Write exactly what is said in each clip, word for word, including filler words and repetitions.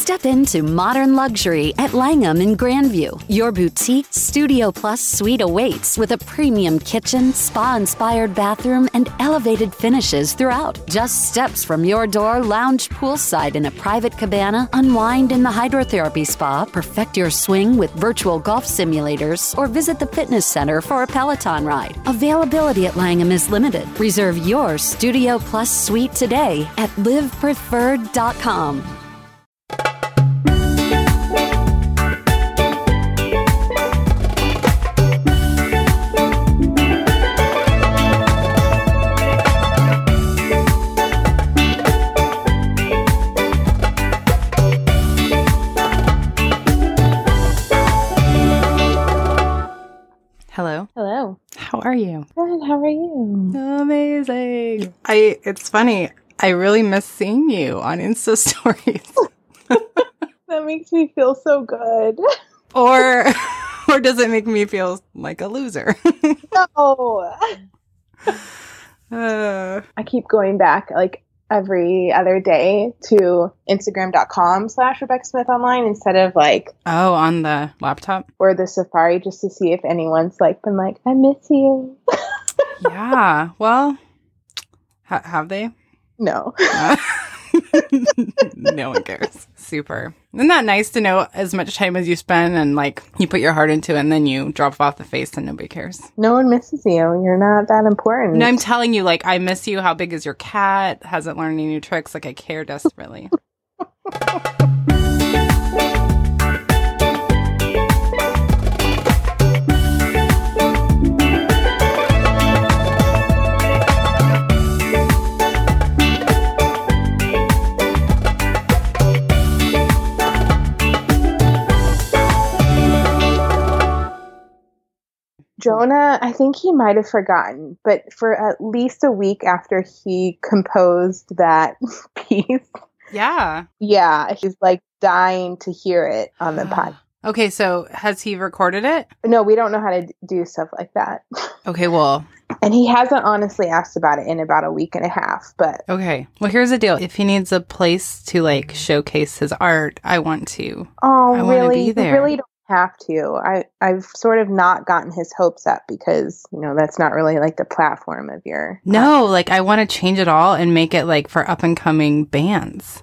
Step into modern luxury at Langham in Grandview. Your boutique Studio Plus suite awaits with a premium kitchen, spa-inspired bathroom, and elevated finishes throughout. Just steps from your door, lounge poolside in a private cabana, unwind in the hydrotherapy spa, perfect your swing with virtual golf simulators, or visit the fitness center for a Peloton ride. Availability at Langham is limited. Reserve your Studio Plus suite today at live preferred dot com. Hello. Hello. How are you? Good. How are you? Amazing. I. It's funny. I really miss seeing you on Insta stories. That makes me feel so good. Or, or does it make me feel like a loser? No. uh, I keep going back like every other day to Instagram.com slash Rebecca Smith online instead of like oh, on the laptop or the Safari just to see if anyone's like been like, I miss you. Yeah. Well, ha- have they? No. No one cares. Super. Isn't that nice to know as much time as you spend and like you put your heart into it and then you drop off the face and nobody cares? No one misses you. You're not that important. No, I'm telling you, like, I miss you. How big is your cat? Hasn't learned any new tricks. Like, I care desperately. Jonah, I think he might have forgotten, but for at least a week after he composed that piece, Yeah. yeah, he's like dying to hear it on the pod. Okay, so has he recorded it? No, we don't know how to d- do stuff like that. Okay, well. And he hasn't honestly asked about it in about a week and a half, but. Okay. Well, here's the deal. If he needs a place to, like, showcase his art, I want to. Oh, I want to really? be there. You really don't have to. I, I've sort of not gotten his hopes up because, you know, that's not really like the platform of your. No, like, I want to change it all and make it, like, for up-and-coming bands.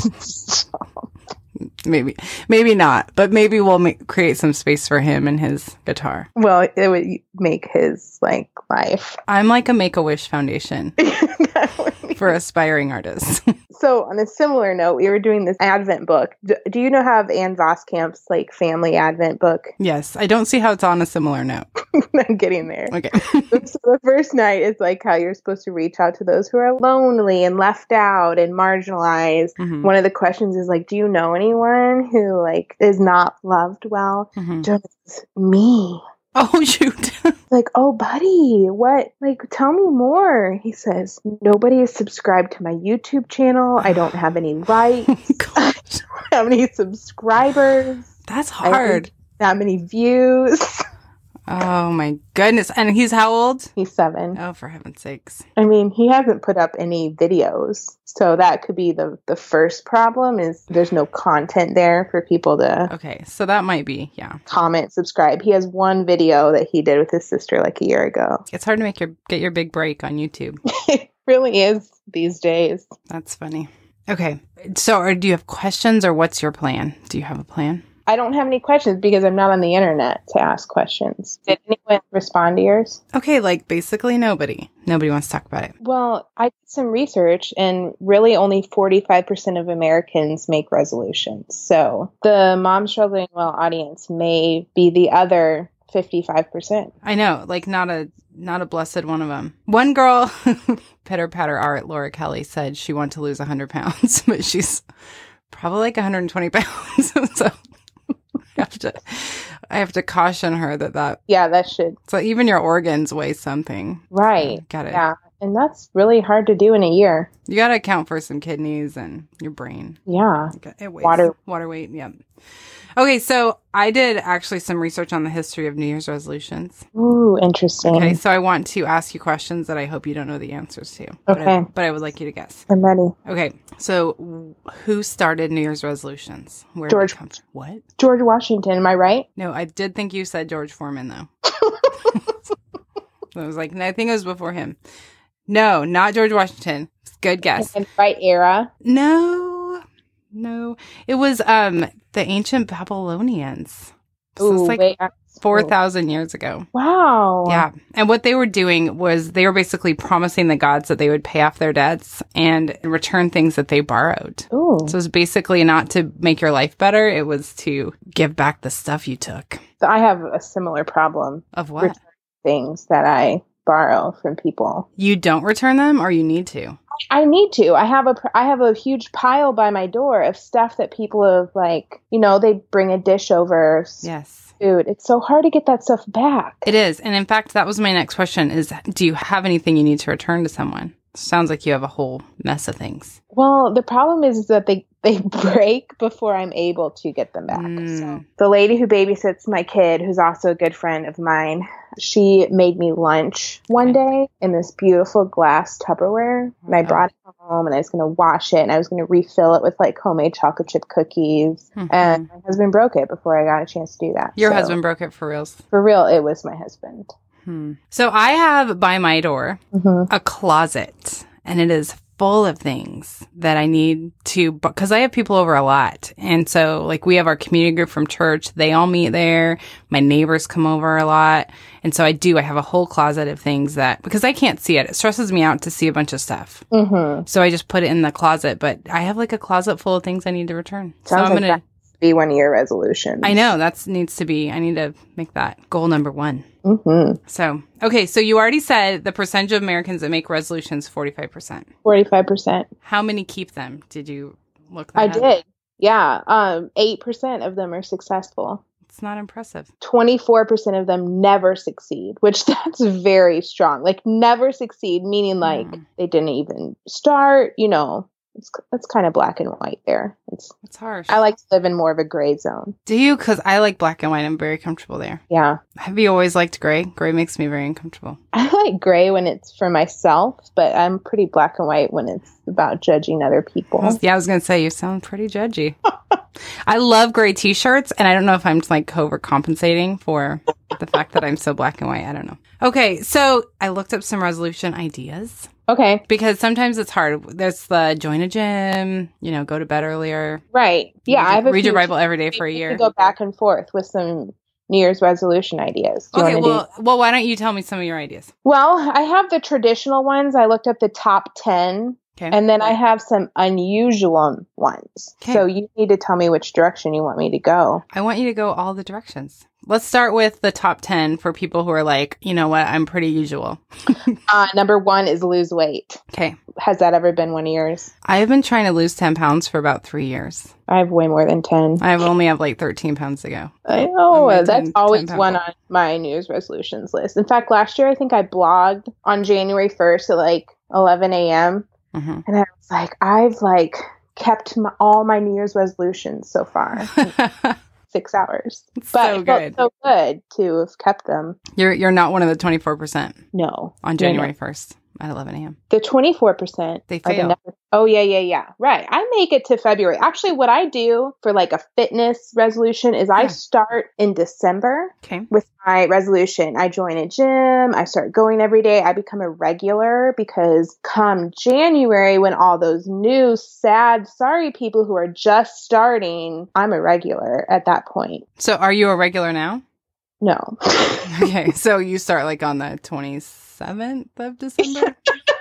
Maybe, maybe not, but maybe we'll make, create some space for him and his guitar. Well, it would make his, like, life. I'm like a Make-A-Wish Foundation for aspiring artists. So, on a similar note, we were doing this Advent book. Do, do you know have Anne Voskamp's, like, family Advent book? Yes. I don't see how it's on a similar note. I'm getting there. Okay. So the first night is, like, how you're supposed to reach out to those who are lonely and left out and marginalized. Mm-hmm. One of the questions is, like, do you know anyone who, like, is not loved well? Mm-hmm. Just me. Oh, shoot. Like, oh, buddy, what? Like, tell me more. He says, nobody is subscribed to my YouTube channel. I don't have any likes. I don't have any subscribers. That's hard. That many views. Oh, my goodness. And he's how old? He's seven. Oh, for heaven's sakes. I mean, he hasn't put up any videos. So that could be the, the first problem is there's no content there for people to Okay, so that might be, yeah. comment, subscribe. He has one video that he did with his sister like a year ago. It's hard to make your get your big break on YouTube. It really is these days. That's funny. Okay, so or do you have questions or what's your plan? Do you have a plan? I don't have any questions because I'm not on the internet to ask questions. Did anyone respond to yours? Okay, like basically nobody. Nobody wants to talk about it. Well, I did some research and really only forty-five percent of Americans make resolutions. So the Mom Struggling Well audience may be the other fifty-five percent. I know, like not a not a blessed one of them. One girl, Pitter Patter Art, Laura Kelly, said she wanted to lose one hundred pounds, but she's probably like one hundred twenty pounds. So I have to, I have to caution her that that. Yeah, that should. So even your organs weigh something. Right. Got it. Yeah. And that's really hard to do in a year. You got to account for some kidneys and your brain. Yeah. It weighs. Water. Water weight, yeah. Okay, so I did actually some research on the history of New Year's resolutions. Ooh, interesting. Okay, so I want to ask you questions that I hope you don't know the answers to. But Okay. I, but I would like you to guess. I'm ready. Okay, so who started New Year's resolutions? Where George. Did it come from? What? George Washington, am I right? No, I did think you said George Foreman, though. I was like, I think it was before him. No, not George Washington. Good guess. In the right era. No, no. It was um the ancient Babylonians. So Ooh, it's like wait, I- four thousand years ago. Wow. Yeah. And what they were doing was they were basically promising the gods that they would pay off their debts and return things that they borrowed. Ooh. So it was basically not to make your life better. It was to give back the stuff you took. I have a similar problem. Of what? Return things that I borrow from people. You don't return them or you need to? I need to. I have a pr- I have a huge pile by my door of stuff that people have, like, you know, they bring a dish over. Yes. Food. It's so hard to get that stuff back. It is. And in fact, that was my next question is, do you have anything you need to return to someone? Sounds like you have a whole mess of things. Well, the problem is that they, they break before I'm able to get them back. Mm. So the lady who babysits my kid, who's also a good friend of mine, she made me lunch one day in this beautiful glass Tupperware. And I brought it home and I was going to wash it and I was going to refill it with like homemade chocolate chip cookies. Mm-hmm. And my husband broke it before I got a chance to do that. Your So, husband broke it for reals? For real, it was my husband. Hmm. So I have by my door Mm-hmm. a closet and it is full of things that I need to, because I have people over a lot. And so like we have our community group from church. They all meet there. My neighbors come over a lot. And so I do, I have a whole closet of things that, because I can't see it. It stresses me out to see a bunch of stuff. Mm-hmm. So I just put it in the closet, but I have like a closet full of things I need to return. Sounds so I'm like going that to be one of your resolutions. I know that needs to be, I need to make that goal number one. Mm-hmm. So, okay. So you already said the percentage of Americans that make resolutions, forty-five percent. forty-five percent. How many keep them? Did you look that I up? did. Yeah. Um, eight percent of them are successful. It's not impressive. twenty-four percent of them never succeed, which that's very strong. Like never succeed, meaning like Mm. they didn't even start, you know, it's, it's kind of black and white there. It's, It's harsh. I like to live in more of a gray zone. Do you? Because I like black and white. I'm very comfortable there. Yeah. Have you always liked gray? Gray makes me very uncomfortable. I like gray when it's for myself, but I'm pretty black and white when it's about judging other people. Yeah, I was going to say, you sound pretty judgy. I love gray t-shirts, and I don't know if I'm like overcompensating for the fact that I'm so black and white. I don't know. Okay, so I looked up some resolution ideas. Okay. Because sometimes it's hard. There's the join a gym, you know, go to bed earlier. Right. Yeah. Read, I have a read your few- Bible every day for a we year. can go back and forth with some New Year's resolution ideas. Do you Okay, wanna do- well, well, why don't you tell me some of your ideas? Well, I have the traditional ones. I looked up the top ten, Okay. and then I have some unusual ones. Okay. So you need to tell me which direction you want me to go. I want you to go all the directions. Let's start with the top ten for people who are like, you know what, I'm pretty usual. Uh, number one is lose weight. Okay. Has that ever been one of yours? I have been trying to lose ten pounds for about three years. I have way more than ten. I have only have like thirteen pounds to go. I know. I'm a That's ten- always ten one pound on my New Year's resolutions list. In fact, last year I think I blogged on January first at like eleven a.m. Mm-hmm. And I was like, I've like kept my, all my New Year's resolutions so far. Six hours. It's But so it felt good. so good to have kept them. You're you're not one of the twenty-four percent No. on you're January not. first at eleven a.m. The twenty-four percent. They are the fail. never- oh, yeah, yeah, yeah. Right. I make it to February. Actually, what I do for like a fitness resolution is I Yeah. start in December Okay. with my resolution. I join a gym. I start going every day. I become a regular because come January, when all those new, sad, sorry people who are just starting, I'm a regular at that point. So are you a regular now? No. Okay. So you start like on the twenty-seventh of December?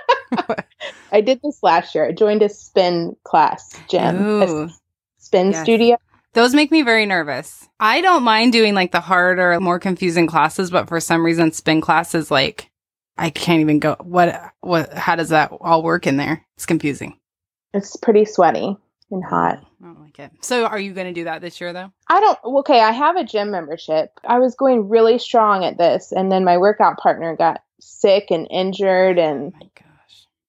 I did this last year. I joined a spin class gym, Ooh. a spin Yes. studio. Those make me very nervous. I don't mind doing like the harder, more confusing classes, but for some reason spin classes, like I can't even go. What, what, how does that all work in there? It's confusing. It's pretty sweaty and hot. I don't like it. So are you going to do that this year though? I don't, okay, I have a gym membership. I was going really strong at this, and then my workout partner got sick and injured, and Oh my gosh.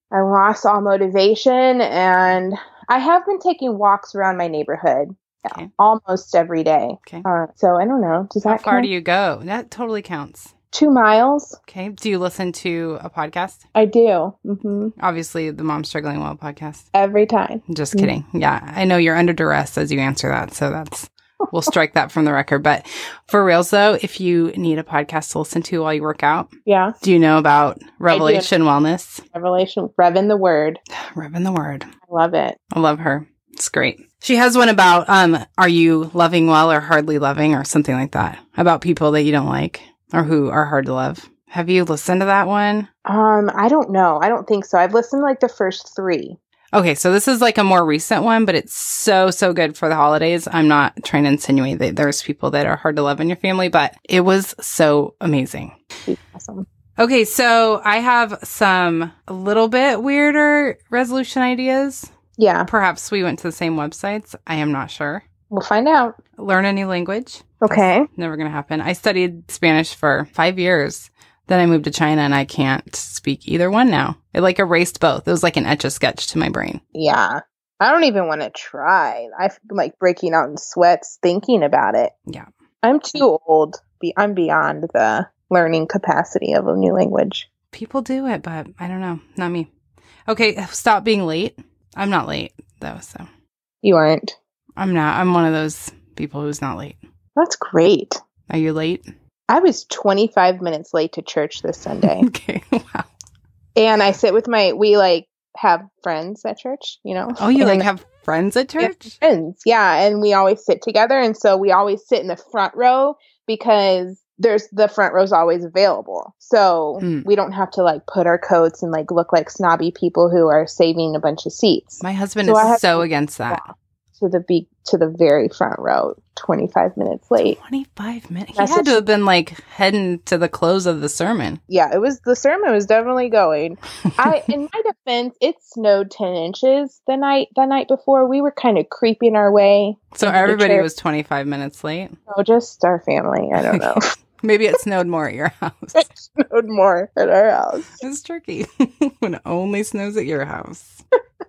I lost all motivation, and I have been taking walks around my neighborhood Okay. almost every day. Okay. Uh, so I don't know. Does How that far count? do you go? That totally counts. Two miles. Okay. Do you listen to a podcast? I do. hmm Obviously, the Mom Struggling Well podcast. Every time. Just kidding. Yeah. I know you're under duress as you answer that. So that's, we'll strike that from the record. But for reals though, if you need a podcast to listen to while you work out, Yeah. do you know about Revelation Wellness? Revelation. Rev in the word. Rev in the Word. I love it. I love her. It's great. She has one about, um, are you loving well or hardly loving or something like that, about people that you don't like or who are hard to love. Have you listened to that one? Um, I don't know. I don't think so. I've listened to like the first three. Okay, so this is like a more recent one, but it's so, so good for the holidays. I'm not trying to insinuate that there's people that are hard to love in your family, but it was so amazing. Awesome. Okay, so I have some a little bit weirder resolution ideas. Yeah. Perhaps we went to the same websites. I am not sure. We'll find out. Learn a new language. Okay. Never going to happen. I studied Spanish for five years. Then I moved to China and I can't speak either one now. It like erased both. It was like an Etch-a-Sketch to my brain. Yeah. I don't even want to try. I'm like breaking out in sweats thinking about it. Yeah. I'm too old. Be- I'm beyond the learning capacity of a new language. People do it, but I don't know. Not me. Okay, stop being late. I'm not late though, so. You aren't. I'm not. I'm one of those people who's not late. That's great. Are you late? I was twenty-five minutes late to church this Sunday. Okay. Wow. And I sit with my, we like have friends at church, you know? Oh, you And like have friends at church? friends. Yeah. And we always sit together. And so we always sit in the front row because there's the front row's always available. So Mm. we don't have to like put our coats and like look like snobby people who are saving a bunch of seats. My husband So I is have so to against that. walk to the be to the very front row, twenty-five minutes late. twenty-five minutes. He That's had to such- have been like heading to the close of the sermon. Yeah, it was the sermon was definitely going. I in my defense, it snowed ten inches the night the night before. We were kind of creeping our way. So into the everybody church. was twenty-five minutes late. Oh, just our family. I don't know. Maybe it snowed more at your house. It snowed more at our house. It's tricky when it only snows at your house.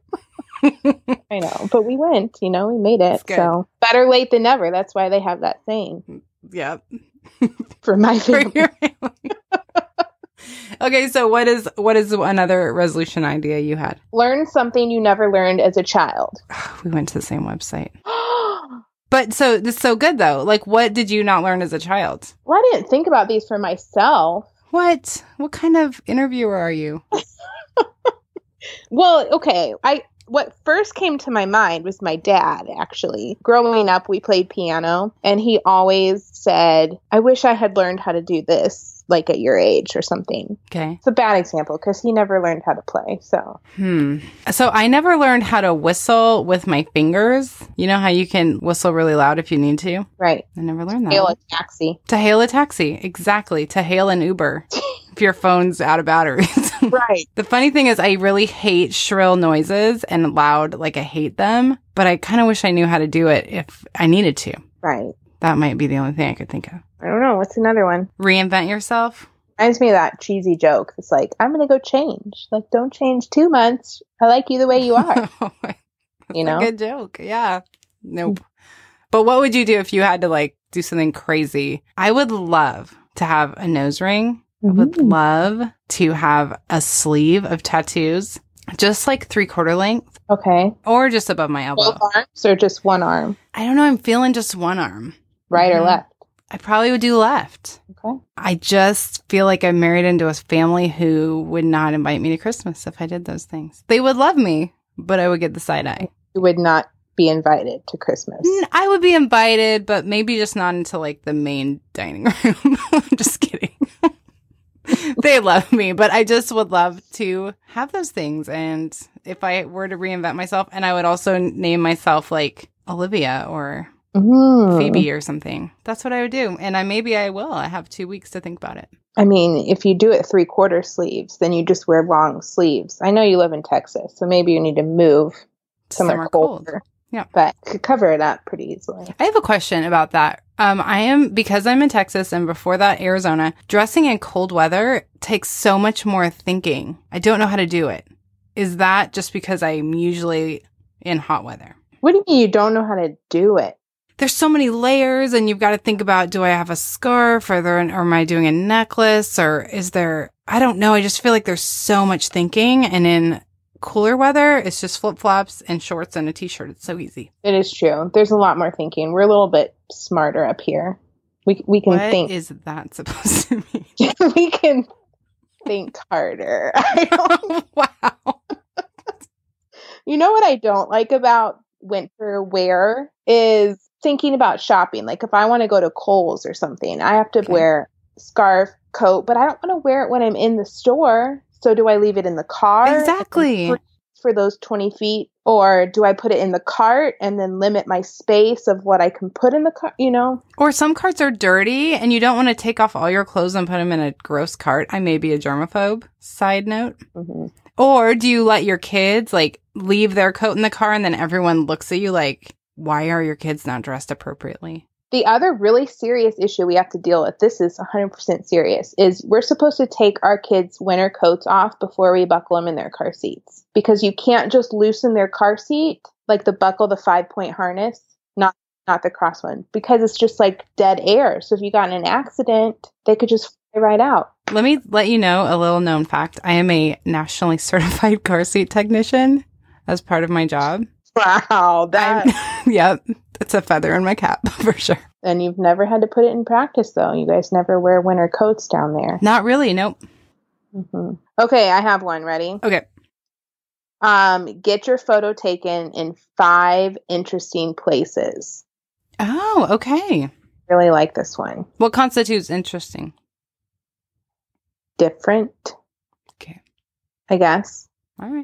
I know, but we went, you know, we made it. That's good. So better late than never. That's why they have that saying Yep. for my For family. your family. Okay, so what is what is another resolution idea you had? Learn something you never learned as a child. We went to the same website. But so this is so good though. Like, what did you not learn as a child? Well, I didn't think about these for myself. What? What kind of interviewer are you? Well, okay. I what first came to my mind was my dad, actually. Growing up, we played piano, and he always said, I wish I had learned how to do this, like at your age or something. Okay. It's a bad example because he never learned how to play. So, Hmm. So I never learned how to whistle with my fingers. You know how you can whistle really loud if you need to? right. I never learned that. Hail a taxi. To hail a taxi. Exactly. To hail an Uber if your phone's out of batteries. Right. The funny thing is I really hate shrill noises and loud, like I hate them, but I kind of wish I knew how to do it if I needed to. Right. That might be the only thing I could think of. I don't know. What's another one? Reinvent yourself. Reminds me of that cheesy joke. It's like, I'm going to go change. Like, don't change too much. I like you the way you are. Oh my- You That's know? a good joke. Yeah. Nope. But what would you do if you had to like do something crazy? I would love to have a nose ring. I would Mhm. love to have a sleeve of tattoos, just like three quarter length Okay. or just above my elbow. Both arms or just one arm? I don't know. I'm feeling just one arm. Right Mhm. or left? I probably would do left. Okay. I just feel like I'm married into a family who would not invite me to Christmas if I did those things. They would love me, but I would get the side eye. You would not be invited to Christmas. N- I would be invited, but maybe just not into like the main dining room. I'm just kidding. They love me, but I just would love to have those things. And if I were to reinvent myself, and I would also name myself like Olivia or Mm. Phoebe or something. That's what I would do. And I maybe I will. I have two weeks to think about it. I mean, if you do it three quarter sleeves, then you just wear long sleeves. I know you live in Texas, so maybe you need to move somewhere, Somewhere cold. colder. Yeah. But could cover it up pretty easily. I have a question about that. Um, I am, because I'm in Texas and before that, Arizona, dressing in cold weather takes so much more thinking. I don't know how to do it. is that just because I'm usually in hot weather? What do you mean you don't know how to do it? There's so many layers, and you've got to think about, do I have a scarf, or, there, or am I doing a necklace, or is there, I don't know. I just feel like there's so much thinking, and in cooler weather, it's just flip-flops and shorts and a t-shirt. It's so easy. It is true. There's a lot more thinking. We're a little bit smarter up here. We we can what think. What is that supposed to mean? We can think harder. I don't, wow. You know what I don't like about winter wear is thinking about shopping. Like if I want to go to Kohl's or something, I have to Okay. wear scarf, coat, but I don't want to wear it when I'm in the store. So do I leave it in the car? Exactly. For, for those twenty feet? Or do I put it in the cart and then limit my space of what I can put in the cart, you know? Or some carts are dirty and you don't want to take off all your clothes and put them in a gross cart. I may be a germaphobe, side note. Mm-hmm. Or do you let your kids like leave their coat in the car and then everyone looks at you like, why are your kids not dressed appropriately? The other really serious issue we have to deal with, this is one hundred percent serious, is we're supposed to take our kids' winter coats off before we buckle them in their car seats. Because you can't just loosen their car seat, like the buckle, the five-point harness, not not the cross one, because it's just like dead air. So if you got in an accident, they could just fly right out. Let me let you know a little known fact. I am a nationally certified car seat technician as part of my job. Wow, that. I'm- yep. It's a feather in my cap for sure. And you've never had to put it in practice, though. You guys never wear winter coats down there. Not really. Nope. Mm-hmm. Okay, I have one. Ready? Okay. Um, get your photo taken in five interesting places. Oh, okay. Really like this one. What constitutes interesting? Different, Okay. I guess. All right.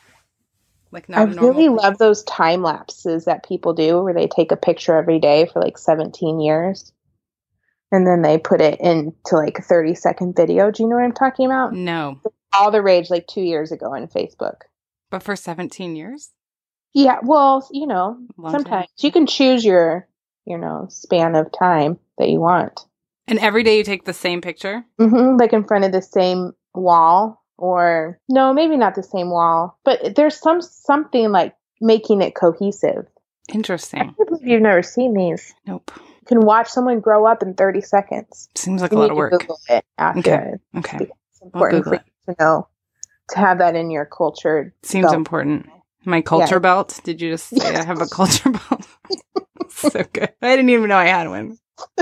Like not I a normal really place. love those time lapses that people do where they take a picture every day for like seventeen years. And then they put it into like a thirty second video. Do you know what I'm talking about? No. All the rage like two years ago on Facebook. But for seventeen years? Yeah, well, you know, Long sometimes time. you can choose your, you know, span of time that you want. And every day you take the same picture? Mm-hmm, like in front of the same wall, or no, maybe not the same wall, but there's some something like making it cohesive. I Interesting. can't believe you've never seen these. Nope. You can watch someone grow up in thirty seconds. Seems like You a lot need of to work. Google it after. Okay. Okay. It's important for Google you to know, to have that in your culture. Seems belt. important. My culture Yeah. belt? Did you just say I have a culture belt? So good. I didn't even know I had one.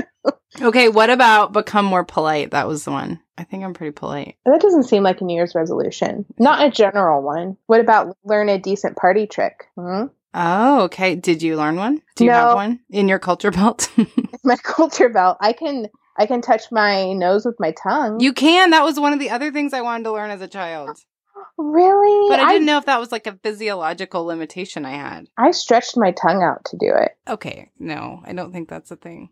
Okay, what about become more polite? That was the one. I think I'm pretty polite. That doesn't seem like a New Year's resolution. Not a general one. What about learn a decent party trick? Hmm? Oh, okay. Did you learn one? Do you No. have one in your culture belt? My culture belt. I can I can touch my nose with my tongue. You can. That was one of the other things I wanted to learn as a child. Really? But I didn't know if that was like a physiological limitation I had. I stretched my tongue out to do it. Okay, no, I don't think that's a thing.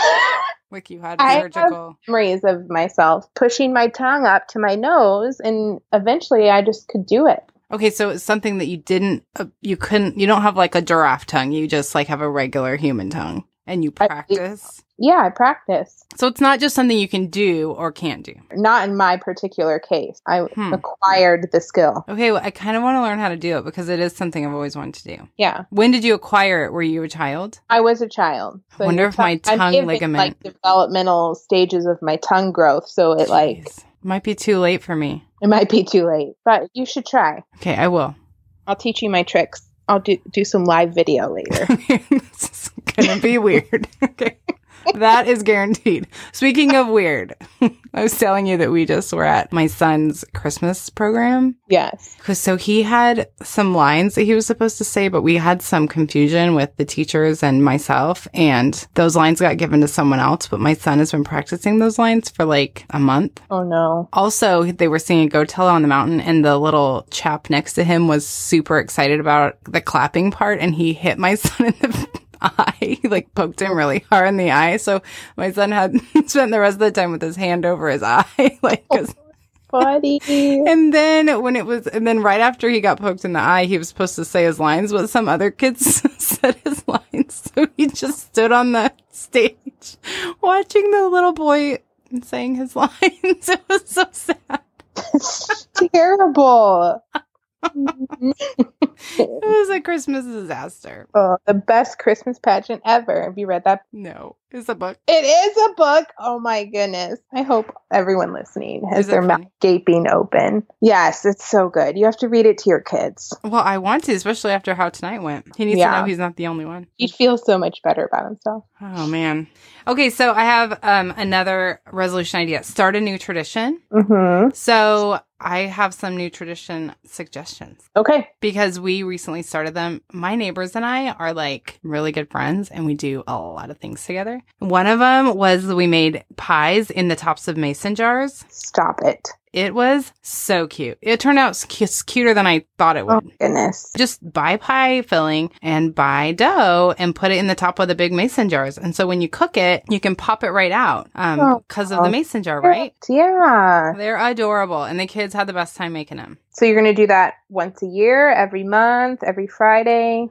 Like you had I have surgical. memories of myself pushing my tongue up to my nose, and eventually I just could do it. Okay, so it's something that you didn't, uh, you couldn't, you don't have like a giraffe tongue. You just like have a regular human tongue and you I- practice. Yeah, I practice. So it's not just something you can do or can't do. Not in my particular case. I Hmm. acquired the skill. Okay, well, I kind of want to learn how to do it because it is something I've always wanted to do. Yeah, When did you acquire it? Were you a child? I was a child. I wonder if my I'm tongue given, ligament- like developmental stages of my tongue growth, so it like Jeez. Might be too late for me. it might be too late. But you should try. Okay, I will. I'll teach you my tricks. I'll do do some live video later. This is gonna be weird. Okay. That is guaranteed. Speaking of weird, I was telling you that we just were at my son's Christmas program. Yes. 'Cause so he had some lines that he was supposed to say, but we had some confusion with the teachers and myself, and those lines got given to someone else, but my son has been practicing those lines for like a month. Oh no. Also, they were singing Go Tell It on the Mountain, and the little chap next to him was super excited about the clapping part, and he hit my son in the eye. He like poked him really hard in the eye. So my son had spent the rest of the time with his hand over his eye. like, 'cause- Buddy. and then when it was, and then right after he got poked in the eye, he was supposed to say his lines, but some other kids said his lines. So he just stood on the stage watching the little boy saying his lines. It was so sad. It's terrible. It was a Christmas disaster. Oh, the best Christmas pageant ever. Have you read that? No, it's a book. It is a book. Oh my goodness. I hope everyone listening has Is it their mouth funny? gaping open. Yes, it's so good. You have to read it to your kids. Well, I want to, especially after how tonight went. He needs to Yeah. know he's not the only one. He'd feel so much better about himself. Oh, man. Okay, so I have um, another resolution idea. Start a new tradition. Mm-hmm. So I have some new tradition suggestions Okay. because we recently started them. My neighbors and I are like really good friends and we do a lot of things together. One of them was we made pies in the tops of mason jars. Stop it. It was so cute. It turned out s- cu- cuter than I thought it Oh would. goodness. Just buy pie filling and buy dough and put it in the top of the big mason jars. And so when you cook it, you can pop it right out um, Oh. because of the mason jar, right? Yeah. They're adorable. And the kids had the best time making them. So you're going to do that once a year, every month, every Friday?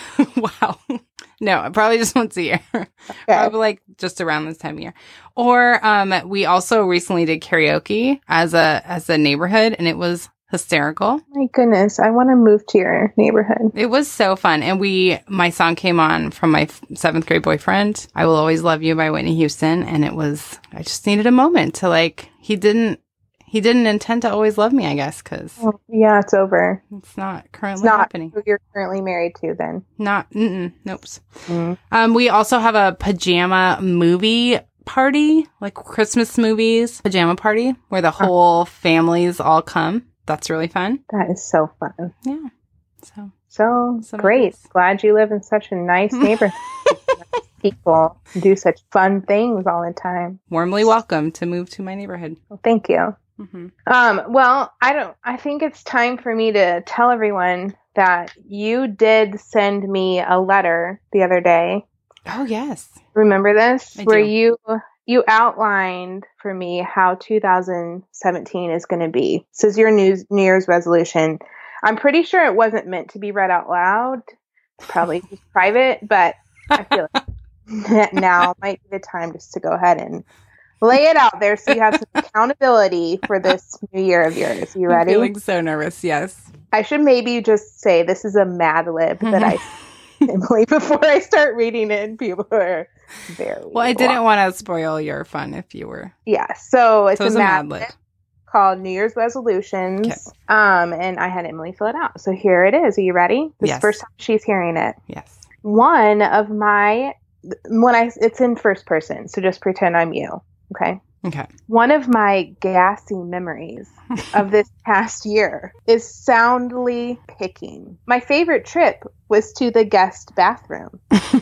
Wow. No, probably just once a year. Okay. Probably like just around this time of year. Or um, we also recently did karaoke as a as a neighborhood, and it was hysterical. My goodness. I want to move to your neighborhood. It was so fun. And we, my song came on from my f- seventh grade boyfriend, I Will Always Love You by Whitney Houston. And it was, I just needed a moment to like, he didn't, he didn't intend to always love me, I guess, because Oh, yeah, it's over. it's not currently It's not happening. who you're currently married to then. Not, mm-mm, nope. Mm. Um, we also have a pajama movie party, like Christmas movies, pajama party, where the whole families all come. That's really fun. That is so fun. Yeah. So, So Some great. ideas. Glad you live in such a nice neighborhood. Nice people do such fun things all the time. warmly welcome to move to my neighborhood. Well, thank you. hmm Um, well, I don't, I think it's time for me to tell everyone that you did send me a letter the other day. Oh, yes. Remember this? I Where do. you, you outlined for me how two thousand seventeen is going to be. This is your new, New Year's resolution. I'm pretty sure it wasn't meant to be read out loud. Probably just private, but I feel like now might be the time just to go ahead and lay it out there so you have some accountability for this new year of yours. You I'm ready? feeling so nervous. Yes. I should maybe just say this is a Mad Lib that I Emily before I start reading it, and people are very Well, I didn't want to spoil your fun if you were. Yeah, so it's So it was a a Mad Mad Lib Lib. called New Year's Resolutions. Okay. Um, and I had Emily fill it out. So here it is. Are you ready? This is Yes. the first time she's hearing it. Yes. One of my when I it's in first person, so just pretend I'm you. Okay. Okay. One of my gassy memories of this past year is soundly picking. My favorite trip was to the guest bathroom,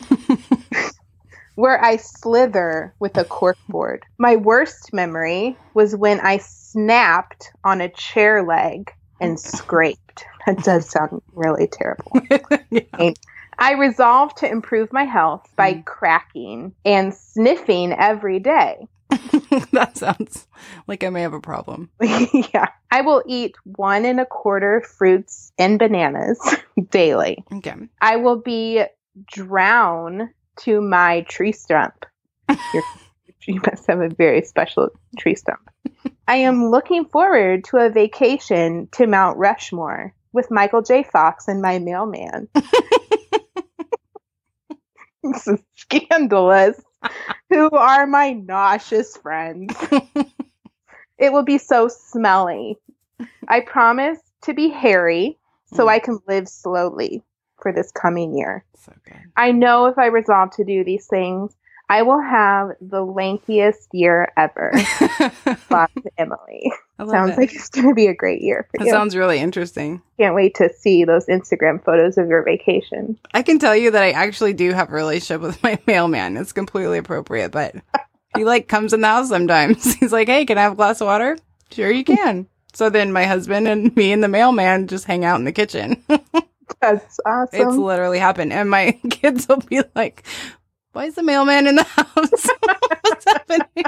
where I slither with a corkboard. My worst memory was when I snapped on a chair leg and scraped. That does sound really terrible. Yeah. I resolved to improve my health by Mm. cracking and sniffing every day. That sounds like I may have a problem. Yeah. I will eat one and a quarter fruits and bananas daily. Okay. I will be drowned to my tree stump. You're, you must have a very special tree stump. I am looking forward to a vacation to Mount Rushmore with Michael J. Fox and my mailman. This is scandalous. Who are my nauseous friends? It will be so smelly. I promise to be hairy so I can live slowly for this coming year. So good. I know if I resolve to do these things, I will have the lankiest year ever. Lots of Emily. I love Sounds it. like it's going to be a great year for That you. sounds really interesting. Can't wait to see those Instagram photos of your vacation. I can tell you that I actually do have a relationship with my mailman. It's completely appropriate, but he like comes in the house sometimes. He's like, "Hey, can I have a glass of water?" Sure, you can. So then my husband and me and the mailman just hang out in the kitchen. That's awesome. It's literally happened. And my kids will be like, "Why is the mailman in the house? What's happening?"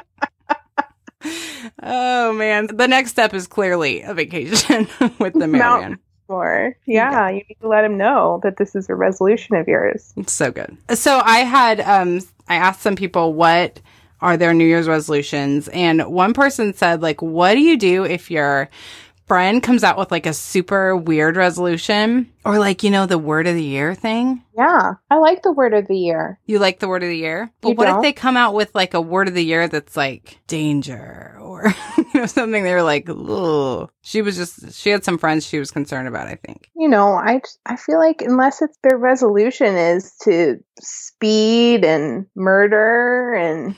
Oh, man. The next step is clearly a vacation with the mailman. More. Yeah, you need to let him know that this is a resolution of yours. It's so good. So I had, um, I asked some people what are their New Year's resolutions. And one person said, like, what do you do if your friend comes out with like a super weird resolution or like, you know, the word of the year thing. Yeah. I like the word of the year. You like the word of the year? But You what don't? if they come out with like a word of the year that's like danger or you know, something they were like, ugh. She was just, she had some friends she was concerned about, I think. You know, I, I feel like unless it's their resolution is to speed and murder and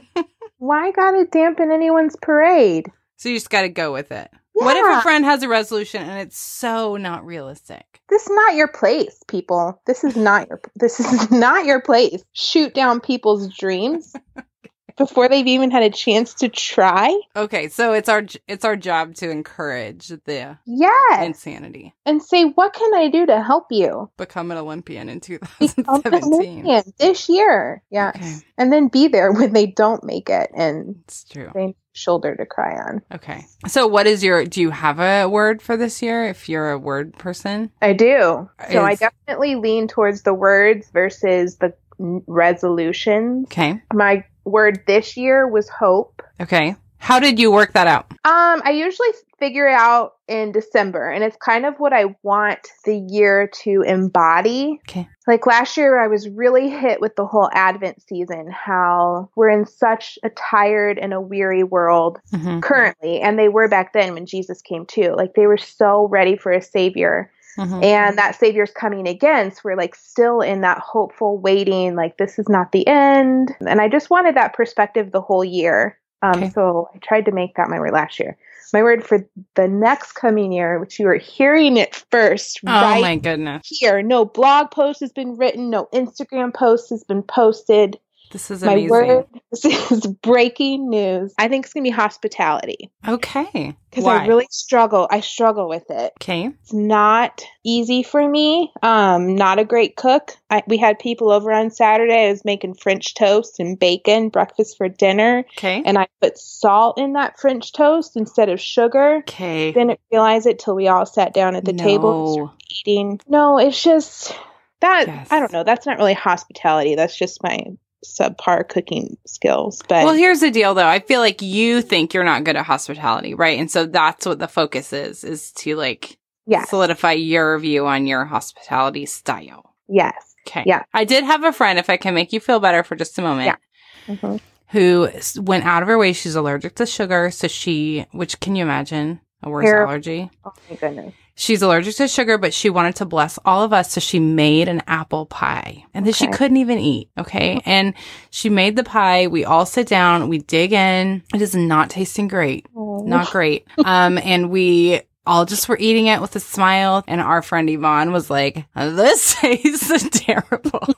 why gotta dampen anyone's parade? So you just got to go with it. Yeah. What if a friend has a resolution and it's so not realistic? This is not your place, people. This is not your this is not your place. Shoot down people's dreams before they've even had a chance to try. Okay, so it's our it's our job to encourage the Yes. insanity. And say, what can I do to help you? Become an Olympian in two Become thousand an seventeen. Olympian this year. Yes. Okay. And then be there when they don't make it and It's true. they shoulder to cry on. Okay. So what is your, do you have a word for this year if you're a word person? I do. So I Is- definitely lean towards the words versus the n- resolutions. Okay. My word this year was hope. Okay. How did you work that out? Um, I usually figure it out in December, and it's kind of what I want the year to embody. Okay. Like last year, I was really hit with the whole Advent season, how we're in such a tired and a weary world Mm-hmm. currently, and they were back then when Jesus came too. Like they were so ready for a savior. Mm-hmm. And that savior's coming again. So we're like still in that hopeful waiting, like this is not the end. And I just wanted that perspective the whole year. Um, Okay. So I tried to make that my word last year. My word for the next coming year, which you are hearing it first, Oh right my goodness. here. No blog post has been written. No Instagram post has been posted. This is My amazing. word, this is breaking news. I think it's going to be hospitality Okay. because Why? I really struggle. I struggle with it. Okay. It's not easy for me. Um, not a great cook. I, we had people over on Saturday. I was making French toast and bacon, breakfast for dinner. Okay. And I put salt in that French toast instead of sugar. Okay. Didn't realize it till we all sat down at the table and started eating. No, it's just that, Yes. I don't know. That's not really hospitality. That's just my subpar cooking skills. But Well, here's the deal, though. I feel like you think you're not good at hospitality, right? And so that's what the focus is, is to like yes, solidify your view on your hospitality style. yes. Okay. Yeah. I did have a friend, if I can make you feel better for just a moment, Yeah. Mhm. who s- went out of her way. She's allergic to sugar. So she, which can you imagine a worse Here- allergy? Oh my goodness. She's allergic to sugar, but she wanted to bless all of us. So she made an apple pie and then she Okay. couldn't even eat. Okay. And she made the pie. We all sit down. We dig in. It is not tasting great. Oh. Not great. Um, and we all just were eating it with a smile. And our friend Yvonne was like, this tastes terrible.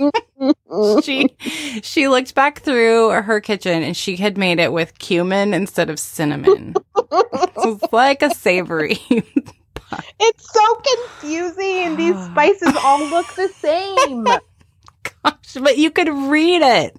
she, she looked back through her kitchen and she had made it with cumin instead of cinnamon. So it's like a savory. It's so confusing. These spices all look the same. Gosh, but you could read it.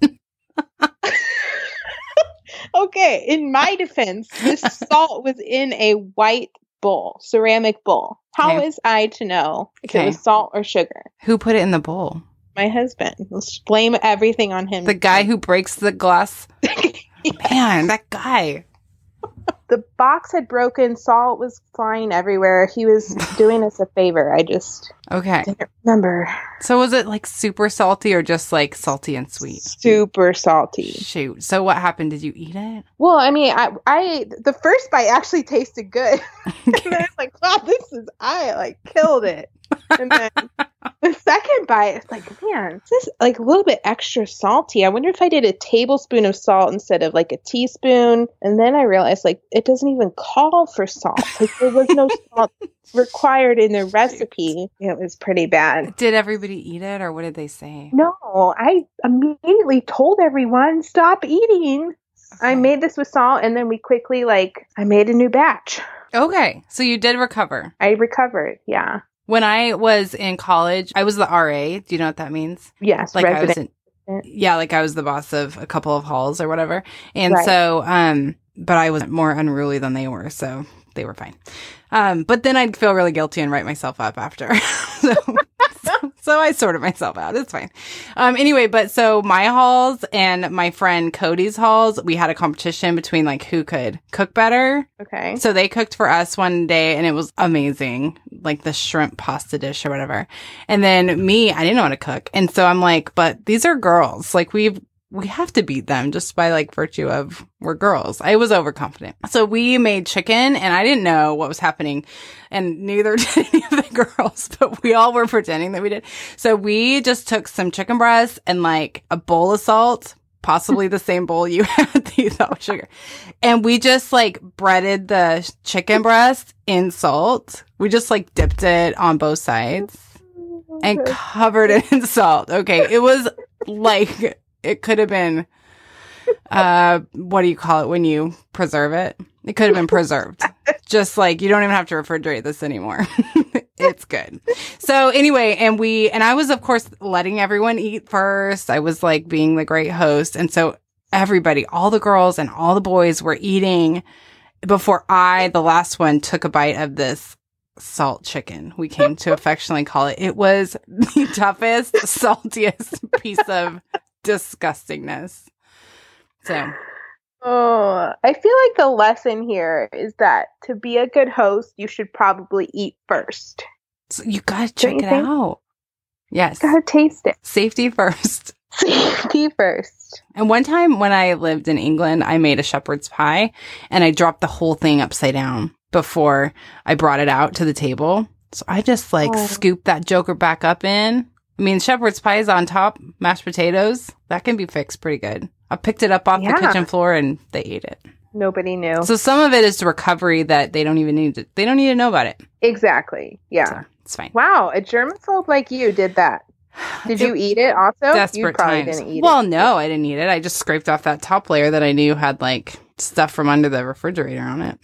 Okay, in my defense, this salt was in a white bowl, ceramic bowl. How Okay. was I to know if Okay. it was salt or sugar? Who put it in the bowl? My husband. Let's blame everything on him. The guy who breaks the glass. Man, that guy. The box had broken. Salt was flying everywhere. He was doing us a favor. I just Okay. didn't remember. So was it like super salty or just like salty and sweet? Super salty. Shoot. So what happened? Did you eat it? Well, I mean, I, I the first bite actually tasted good. And then I was like, wow, this is, I like killed it. And then the second bite, it's like, man, this is like a little bit extra salty. I wonder if I did a tablespoon of salt instead of like a teaspoon. And then I realized like it doesn't even call for salt. Like there was no salt required in the recipe. It was pretty bad. Did everybody eat it or what did they say? No, I immediately told everyone, stop eating. I made this with salt and then we quickly like, I made a new batch. Okay. So you did recover. I recovered. Yeah. When I was in college, I was the R A. Do you know what that means? Yes. Like I was resident. in, yeah, like I was the boss of a couple of halls or whatever. And Right. so, um, but I was more unruly than they were. So they were fine. Um, but then I'd feel really guilty and write myself up after. so, so, So I sorted myself out. It's fine. Um, anyway, but so my halls and my friend Cody's halls, we had a competition between like who could cook better. Okay. So they cooked for us one day and it was amazing. Like the shrimp pasta dish or whatever. And then me, I didn't know how to cook. And so I'm like, but these are girls. Like we've, we have to beat them just by like virtue of we're girls. I was overconfident. So we made chicken and I didn't know what was happening and neither did any of the girls, but we all were pretending that we did. So we just took some chicken breasts and like a bowl of salt, possibly the same bowl you had that you thought was sugar. And we just like breaded the chicken breast in salt. We just like dipped it on both sides and covered it in salt. Okay. It was like, it could have been, uh, what do you call it when you preserve it? It could have been preserved. Just like, you don't even have to refrigerate this anymore. It's good. So anyway, and we, and I was, of course, letting everyone eat first. I was like being the great host. And so everybody, all the girls and all the boys were eating before I, the last one, took a bite of this salt chicken, we came to affectionately call it. It was the toughest, saltiest piece of disgustingness. So, oh, I feel like the lesson here is that to be a good host, you should probably eat first. So you gotta check it think? out. Yes, Gotta taste it. Safety first. Safety first. And one time when I lived in England, I made a shepherd's pie and I dropped the whole thing upside down before I brought it out to the table. So I just like oh. scooped that joker back up in. I mean, shepherd's pie is on top, mashed potatoes. That can be fixed pretty good. I picked it up off yeah. the kitchen floor and they ate it. Nobody knew. So some of it is the recovery that they don't even need to, they don't need to know about it. Exactly. Yeah. So it's fine. Wow. A germaphobe like you did that. Did you eat it also? Desperate you probably times. didn't eat well, it. no, I didn't eat it. I just scraped off that top layer that I knew had like stuff from under the refrigerator on it.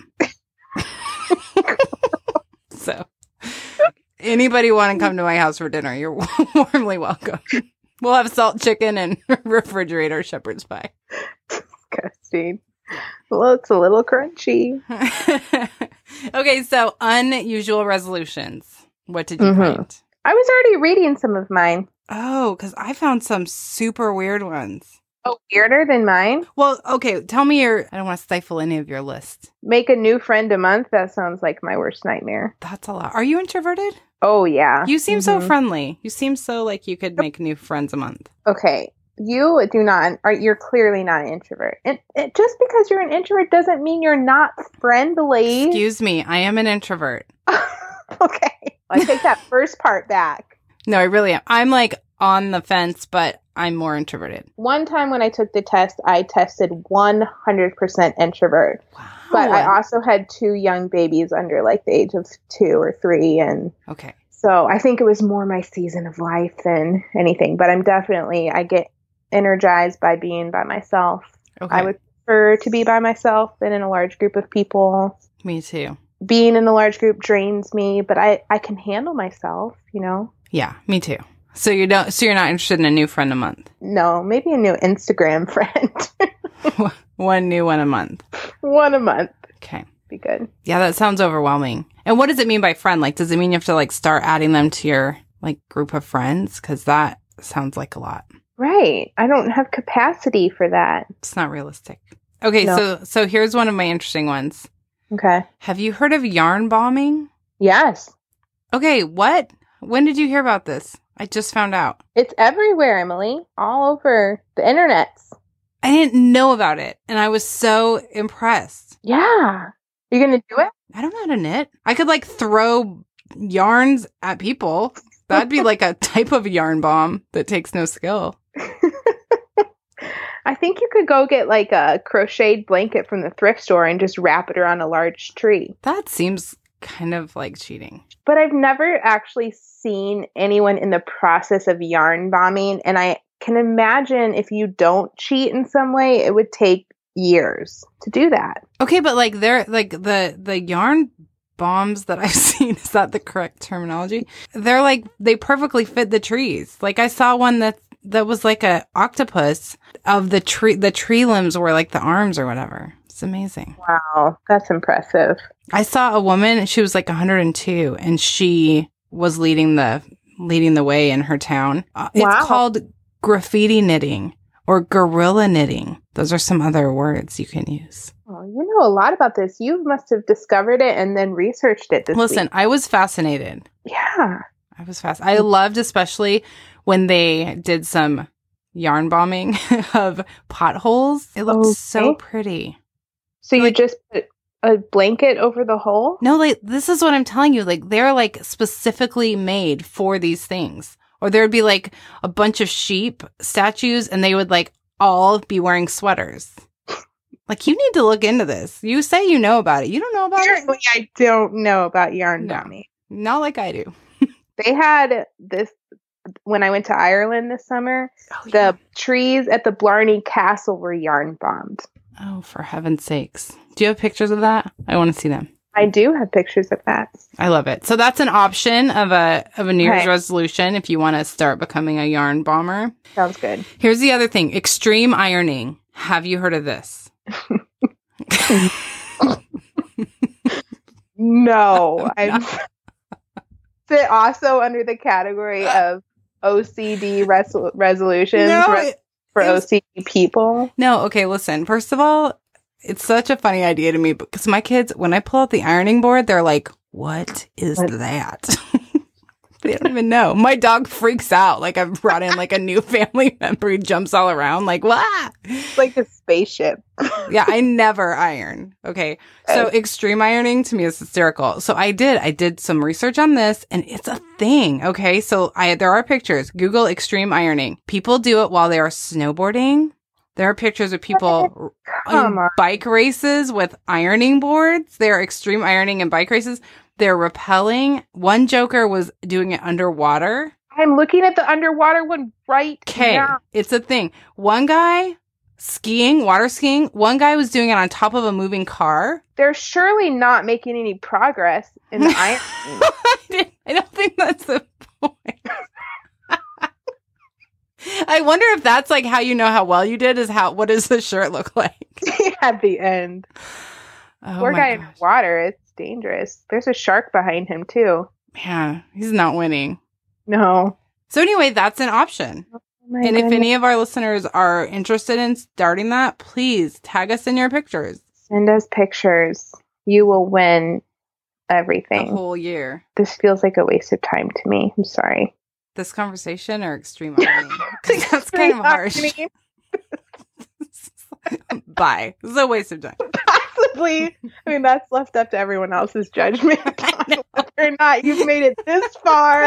So anybody want to come to my house for dinner, you're warmly welcome. We'll have salt chicken and refrigerator shepherd's pie. Disgusting. Well, it's a little crunchy. Okay, so unusual resolutions. What did you Mm-hmm. find? I was already reading some of mine. Oh, because I found some super weird ones. Oh, weirder than mine? Well, okay, tell me your, I don't want to stifle any of your list. Make a new friend a month? That sounds like my worst nightmare. That's a lot. Are you introverted? Oh, yeah. You seem so Mhm. friendly. You seem so like you could make new friends a month. Okay. You do not, are, you're clearly not an introvert. And it, just because you're an introvert doesn't mean you're not friendly. Excuse me, I am an introvert. Okay. I take that first part back. No, I really am. I'm like on the fence, but I'm more introverted. One time when I took the test, I tested one hundred percent introvert. Wow. But I also had two young babies under like the age of two or three. And Okay. so I think it was more my season of life than anything. But I'm definitely, I get energized by being by myself. Okay. I would prefer to be by myself than in a large group of people. Me too. Being in a large group drains me, but I, I can handle myself, you know? Yeah, me too. So you don't. So you're not interested in a new friend a month. No, maybe a new Instagram friend. One new one a month. One a month. Okay. Be good. Yeah, that sounds overwhelming. And what does it mean by friend? Like, does it mean you have to like start adding them to your like group of friends? Because that sounds like a lot. Right. I don't have capacity for that. It's not realistic. Okay, No. so so here's one of my interesting ones. Okay. Have you heard of yarn bombing? Yes. Okay, what? When did you hear about this? I just found out. It's everywhere, Emily. All over the internets. I didn't know about it, and I was so impressed. Yeah. You gonna do it? I don't know how to knit. I could like throw yarns at people. That'd be like a type of yarn bomb that takes no skill. I think you could go get like a crocheted blanket from the thrift store and just wrap it around a large tree. That seems kind of like cheating. But I've never actually seen anyone in the process of yarn bombing. And I can imagine if you don't cheat in some way, it would take years to do that. Okay, but like they're like the the yarn bombs that I've seen, is that the correct terminology? They're like they perfectly fit the trees. Like I saw one that that was like a octopus of the tree. The tree limbs were like the arms or whatever. It's amazing. Wow, that's impressive. I saw a woman, she was like one hundred two, and she was leading the leading the way in her town. Uh, it's Wow. called graffiti knitting or guerrilla knitting. Those are some other words you can use. Oh, you know a lot about this. You must have discovered it and then researched it this Listen, week. I was fascinated. Yeah. I was fast. I loved especially when they did some yarn bombing of potholes. It looked Okay. so pretty. So you Like- just put a blanket over the hole? No, like this is what I'm telling you. Like they're like specifically made for these things. Or there would be like a bunch of sheep statues and they would like all be wearing sweaters. Like you need to look into this. You say you know about it. You don't know about Apparently, it? I don't know about yarn No. bombing. Not like I do. They had this when I went to Ireland this summer. Oh, The trees at the Blarney Castle were yarn bombed. Oh, for heaven's sakes. Do you have pictures of that? I want to see them. I do have pictures of that. I love it. So that's an option of a of a New Year's Okay. resolution if you want to start becoming a yarn bomber. Sounds good. Here's the other thing. Extreme ironing. Have you heard of this? No, I'm fit also under the category of O C D res- resolutions res- it- for it was- O C D people. no. Okay, listen. First of all, it's such a funny idea to me because my kids, when I pull out the ironing board, they're like, "What is What? that?" They don't even know. My dog freaks out. Like I've brought in like a new family member. He jumps all around like, "What?" It's like a spaceship. Yeah, I never iron. Okay. So extreme ironing to me is hysterical. So I did, I did some research on this and it's a thing. Okay. So I, there are pictures. Google extreme ironing. People do it while they are snowboarding. There are pictures of people Come in on. bike races with ironing boards. They are extreme ironing and bike races. They're rappelling. One joker was doing it underwater. I'm looking at the underwater one right Okay, now. it's a thing. One guy skiing, water skiing. One guy was doing it on top of a moving car. They're surely not making any progress in the ironing. I, didn't- I don't think that's the point. I wonder if that's like how you know how well you did is how, what does the shirt look like? At the end. Oh Poor my guy in gosh. the water. It's dangerous. There's a shark behind him, too. Yeah, he's not winning. No. So anyway, that's an option. Oh my And if goodness. any of our listeners are interested in starting that, please tag us in your pictures Send us pictures. You will win the everything. whole year. This feels like a waste of time to me. I'm sorry. This conversation or extreme ironing? 'Cause that's kind of harsh. Bye. This is a waste of time. Possibly. I mean, that's left up to everyone else's judgment on whether or not you've made it this far.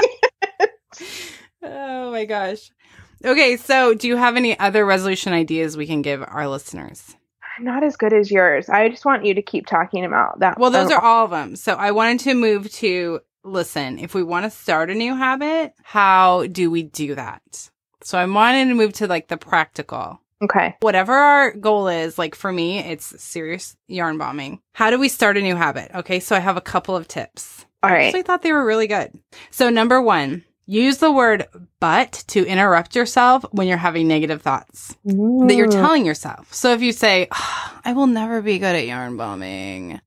Oh my gosh. Okay, so do you have any other resolution ideas we can give our listeners? I'm not as good as yours. I just want you to keep talking about that. Well, those Oh, are all of them. So I wanted to move to listen, if we want to start a new habit, how do we do that? So I'm wanting to move to like the practical. okay. Whatever our goal is, like for me, it's serious yarn bombing. How do we start a new habit? Okay, so I have a couple of tips. All I right. actually thought they were really good. So number one, use the word but to interrupt yourself when you're having negative thoughts that you're Mm. telling yourself. So if you say, "Oh, I will never be good at yarn bombing,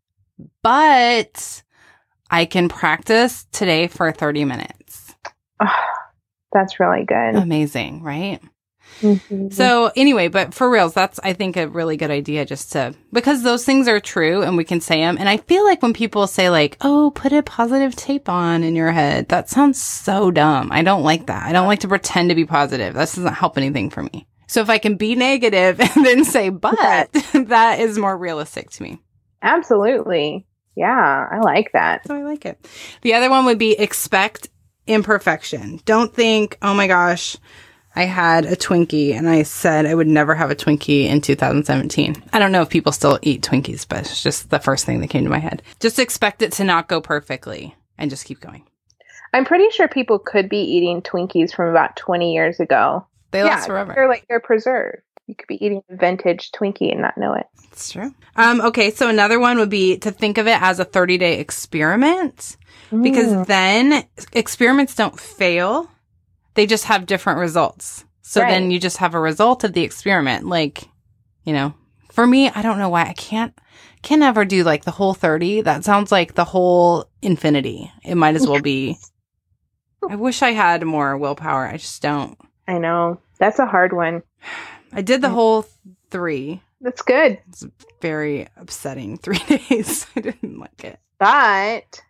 but I can practice today for thirty minutes. Ah, that's really good. Amazing, right? Mhm. So anyway, but for reals, that's, I think, a really good idea just to, because those things are true and we can say them. And I feel like when people say like, oh, put a positive tape on in your head, that sounds so dumb. I don't like that. I don't like to pretend to be positive. That doesn't help anything for me. So if I can be negative and then say, but that is more realistic to me. Absolutely. Yeah, I like that. So I like it. The other one would be expect imperfection. Don't think, oh my gosh, I had a Twinkie and I said I would never have a Twinkie in two thousand seventeen. I don't know if people still eat Twinkies, but it's just the first thing that came to my head. Just expect it to not go perfectly and just keep going. I'm pretty sure people could be eating Twinkies from about twenty years ago. They last forever. They're like, they're preserved. You could be eating a vintage Twinkie and not know it. It's true. Um, okay, so another one would be to think of it as a thirty-day experiment because Mm. then experiments don't fail. They just have different results. So Right. then you just have a result of the experiment. Like, you know, for me, I don't know why I can't, can never do like the whole thirty. That sounds like the whole infinity. It might as well be I wish I had more willpower. I just don't. I know. That's a hard one. I did the whole three. That's good. It's very upsetting three days. I didn't like it. But.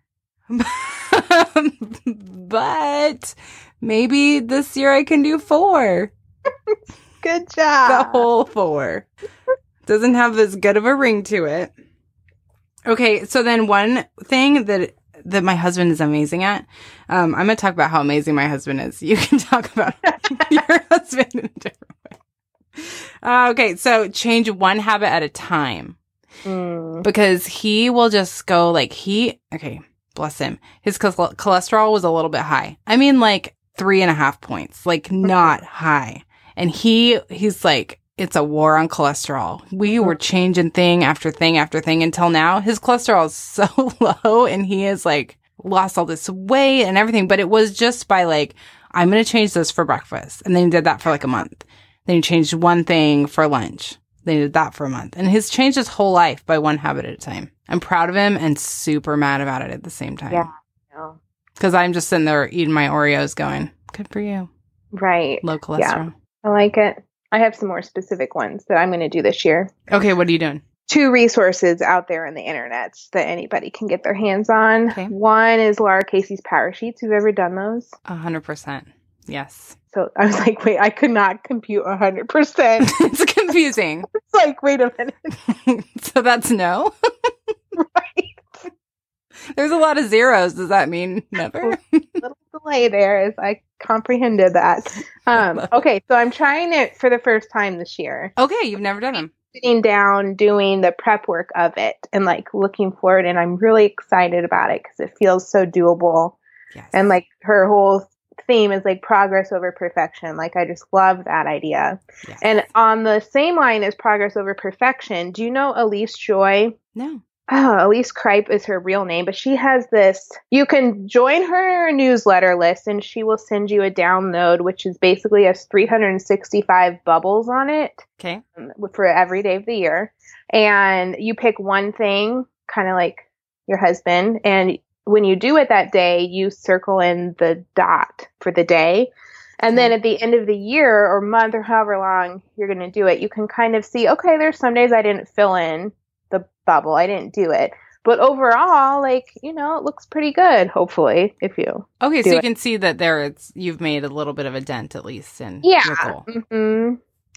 But maybe this year I can do four. Good job. The whole four. Doesn't have as good of a ring to it. Okay, so then one thing that that my husband is amazing at, um, I'm going to talk about how amazing my husband is. You can talk about your husband in a different way. Uh, okay, so change one habit at a time. Mm. Because he will just go like he, okay, bless him. His chol- cholesterol was a little bit high. I mean like three and a half points, like not high. And he, he's like, it's a war on cholesterol. We were changing thing after thing after thing until now. His cholesterol is so low and he has like lost all this weight and everything. But it was just by like, I'm going to change this for breakfast. And then he did that for like a month. Then he changed one thing for lunch. Then he did that for a month. And he's changed his whole life by one habit at a time. I'm proud of him and super mad about it at the same time. Yeah. No. Because I'm just sitting there eating my Oreos going, good for you. Right. Low cholesterol. Yeah. I like it. I have some more specific ones that I'm going to do this year. Okay, what are you doing? Two resources out there on the internet that anybody can get their hands on. Okay. One is Laura Casey's Power Sheets. Have you ever done those? A hundred percent. Yes. So I was like, wait, I could not compute a hundred percent. It's confusing. It's like, wait a minute. So that's no? Right. There's a lot of zeros. Does that mean never? A little delay there as I comprehended that. Um, okay, so I'm trying it for the first time this year. Okay, you've never done them. Sitting down, doing the prep work of it and like looking forward. And I'm really excited about it because it feels so doable. Yes. And like her whole theme is like progress over perfection. Like I just love that idea. Yes. And on the same line as progress over perfection, do you know Elise Joy? No. Oh, Elise Kripe is her real name, but she has this, you can join her newsletter list and she will send you a download, which is basically has three hundred sixty-five bubbles on it. Okay. For every day of the year. And you pick one thing, kind of like your husband. And when you do it that day, you circle in the dot for the day. And then at the end of the year or month or however long you're going to do it, you can kind of see, okay, there's some days I didn't fill in the bubble. I didn't do it. But overall, like, you know, it looks pretty good, hopefully, if you Okay, so do you it. can see that there it's you've made a little bit of a dent at least in Yeah. your goal. Mm-hmm.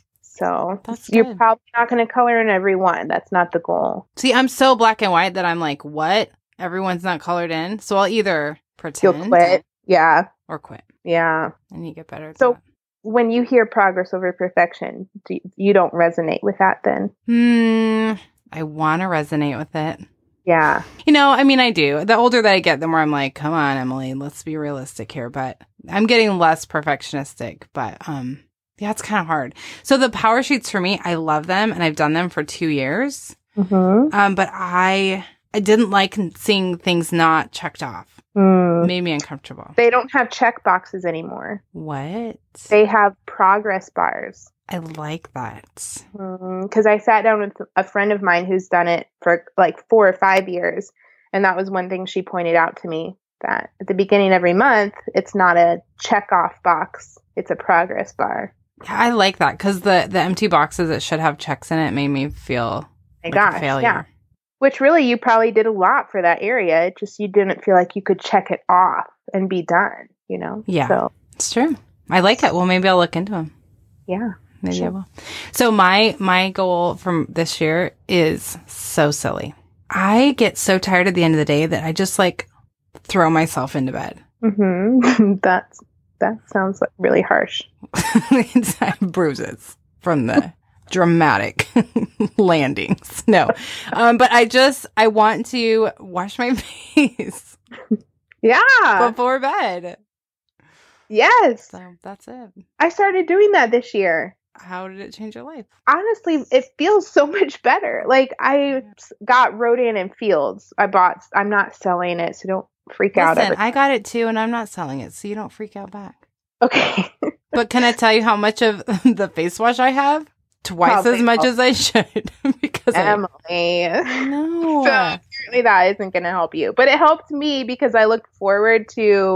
So That's you're good. probably not going to color in every one. That's not the goal. See, I'm so black and white that I'm like, what? Everyone's not colored in. So I'll either pretend You'll quit. Yeah. or quit. Yeah. And you get better at So that. when you hear progress over perfection, do you don't resonate with that then? Hmm. I want to resonate with it. Yeah. You know, I mean, I do. The older that I get, the more I'm like, come on, Emily, let's be realistic here. But I'm getting less perfectionistic. But um, yeah, it's kind of hard. So the power sheets for me, I love them. And I've done them for two years. Mm-hmm. Um, but I I didn't like seeing things not checked off. Mm. Made me uncomfortable. They don't have check boxes anymore. What? They have progress bars. I like that. Because I sat down with a friend of mine who's done it for like four or five years. And that was one thing she pointed out to me, that at the beginning of every month, it's not a check off box. It's a progress bar. Yeah, I like that because the, the empty boxes that should have checks in it made me feel My like gosh, a failure. yeah. Which really you probably did a lot for that area. It just you didn't feel like you could check it off and be done, you know? Yeah. So, It's true. I like it. Well, maybe I'll look into them. yeah. Maybe Sure. I will. So my my goal from this year is so silly. I get so tired at the end of the day that I just like throw myself into bed. Mm-hmm. That's, that sounds like really harsh. It's bruises from the dramatic landings. No. Um, but I just, I want to wash my face Yeah. before bed. Yes. So that's it. I started doing that this year. How did it change your life? Honestly, it feels so much better. Like I got Rodan and Fields. I bought, I'm not selling it, so don't freak out. Listen, Every- I got it too, and I'm not selling it, so you don't freak out back. okay. But can I tell you how much of the face wash I have? Twice Probably as much not. as I should. Because Emily. I know. So apparently that isn't going to help you. But it helped me because I looked forward to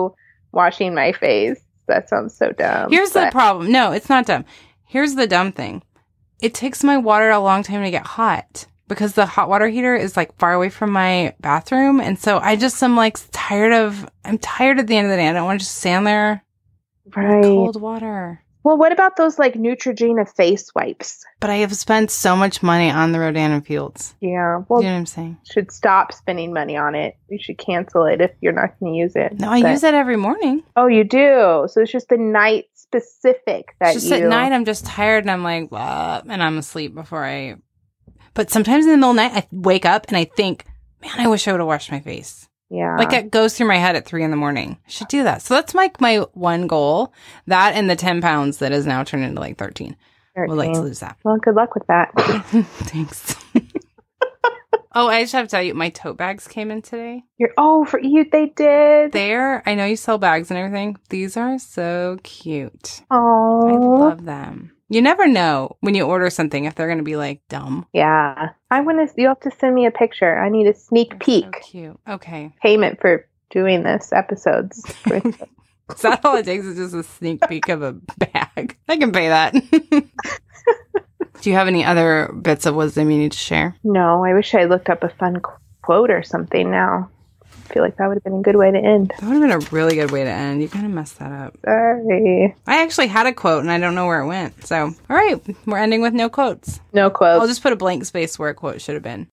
washing my face. That sounds so dumb. Here's but... the problem. No, it's not dumb. Here's the dumb thing. It takes my water a long time to get hot because the hot water heater is like far away from my bathroom. And so I just am like tired of, I'm tired at the end of the day. I don't want to just stand there right. with cold water. Well, what about those like Neutrogena face wipes? But I have spent so much money on the Rodan and Fields. Yeah. Well, you know what I'm saying? You should stop spending money on it. You should cancel it if you're not going to use it. No, I but... use it every morning. Oh, you do? So it's just the night specific that just you... at night, I'm just tired and I'm like, what? And I'm asleep before I... But sometimes in the middle of the night, I wake up and I think, man, I wish I would have washed my face. Yeah. Like it goes through my head at three in the morning. I should do that. So that's like my, my one goal. That and the ten pounds that is now turned into like thirteen. thirteen. Would like to lose that. Well, good luck with that. Thanks. Oh, I just have to tell you, my tote bags came in today. You're, oh, for you, they did. They're, I know you sell bags and everything. These are so cute. Oh, I love them. You never know when you order something if they're going to be like dumb. Yeah. I want to, you have to send me a picture. I need a sneak They're peek. So cute. Okay. Payment for doing this episodes. Is that all it takes is just a sneak peek of a bag? I can pay that. Do you have any other bits of wisdom you need to share? No, I wish I looked up a fun qu- quote or something now. I feel like that would have been a good way to end. That would have been a really good way to end. You kind of messed that up. Sorry. I actually had a quote and I don't know where it went. So, all right, we're ending with no quotes. No quotes. I'll just put a blank space where a quote should have been.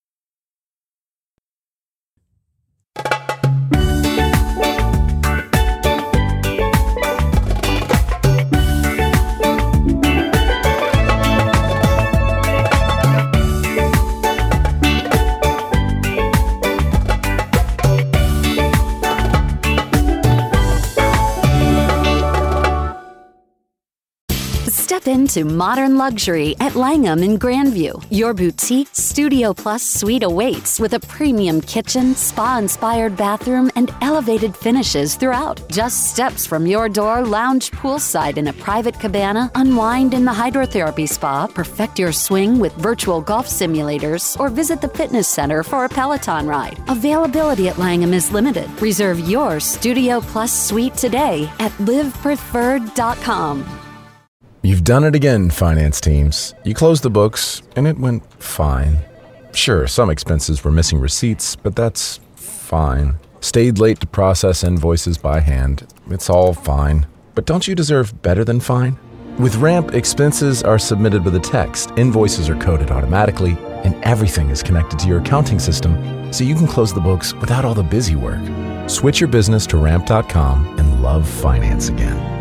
Step into modern luxury at Langham in Grandview. Your boutique Studio Plus suite awaits with a premium kitchen, spa-inspired bathroom, and elevated finishes throughout. Just steps from your door, lounge poolside in a private cabana, unwind in the hydrotherapy spa, perfect your swing with virtual golf simulators, or visit the fitness center for a Peloton ride. Availability at Langham is limited. Reserve your Studio Plus suite today at live preferred dot com. You've done it again, finance teams. You closed the books, and it went fine. Sure, some expenses were missing receipts, but that's fine. Stayed late to process invoices by hand. It's all fine. But don't you deserve better than fine? With Ramp, expenses are submitted with a text, invoices are coded automatically, and everything is connected to your accounting system, so you can close the books without all the busy work. Switch your business to ramp dot com and love finance again.